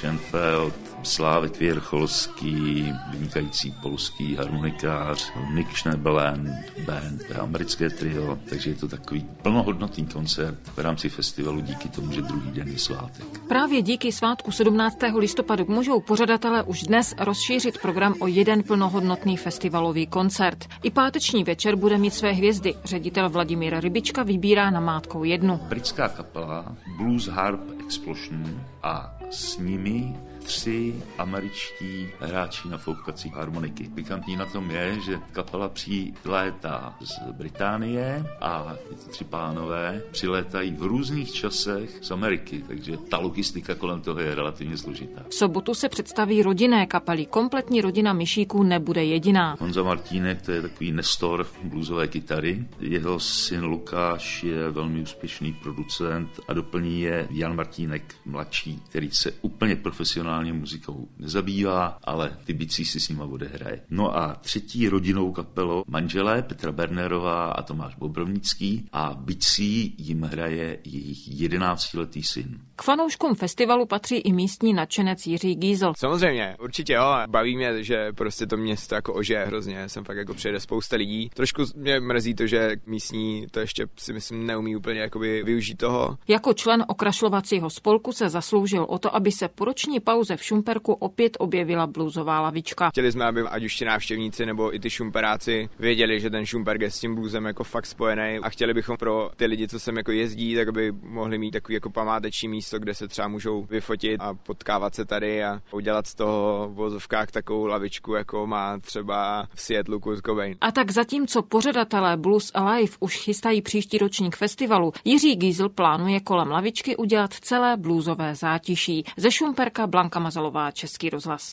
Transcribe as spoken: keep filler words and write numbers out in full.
Schenfeld, Slávek Věrcholský, vynikající polský harmonikář, Nick Schnebelen, band, americké trio, takže je to takový plnohodnotný koncert v rámci festivalu díky tomu, že druhý den je svátek. Právě díky svátku sedmnáctého listopadu můžou pořadatelé už dnes rozšířit program o jeden plnohodnotný festivalový koncert. I páteční večer bude mít své hvězdy. Ředitel Vladimír Rybička vybírá namátkou jednu. Britská kapela Blues Harp Explosion a s nimi tři američtí hráči na foukací harmoniky. Pikantní na tom je, že kapela přilétá z Británie a ty tři pánové přilétají v různých časech z Ameriky, takže ta logistika kolem toho je relativně složitá. V sobotu se představí rodinné kapely. Kompletní rodina Myšíků nebude jediná. Honza Martínek, to je takový nestor bluesové kytary. Jeho syn Lukáš je velmi úspěšný producent a doplní je Jan Martínek mladší, který se úplně profesionálně muzikou nezabývá, ale ty bicí si s nima odehraje. No a třetí rodinnou kapelou manželé Petra Bernerová a Tomáš Bobrovnický a bicí jim hraje jejich jedenáctiletý syn. K fanouškům festivalu patří i místní nadšenec Jiří Gízl. Samozřejmě, určitě jo, baví mě, že prostě to město jako ožije hrozně, jsem fakt jako přijede spousta lidí. Trošku mě mrzí to, že místní to ještě si myslím neumí úplně jakoby využít toho. Jako člen okrašlovacího spolku se zasloužil o to, aby se po roční pauze v Šumperku opět objevila bluesová lavička. Chtěli jsme, aby ať už ti návštěvníci nebo i ty šumperáci věděli, že ten Šumperk je s tím bluesem jako fakt spojený a chtěli bychom pro ty lidi, co sem jako jezdí, tak aby mohli mít takový jako památeční místo, kde se třeba můžou vyfotit a potkávat se tady a udělat z toho v vozovkách takovou lavičku, jako má třeba v Seattlu Kurt Cobain. A tak zatímco pořadatelé Blues Alive už chystají příští ročník festivalu, Jiří Gízl plánuje kolem lavičky udělat celé bluesové zátiší. Ze Šumperka Blanka Mazalová, Český rozhlas.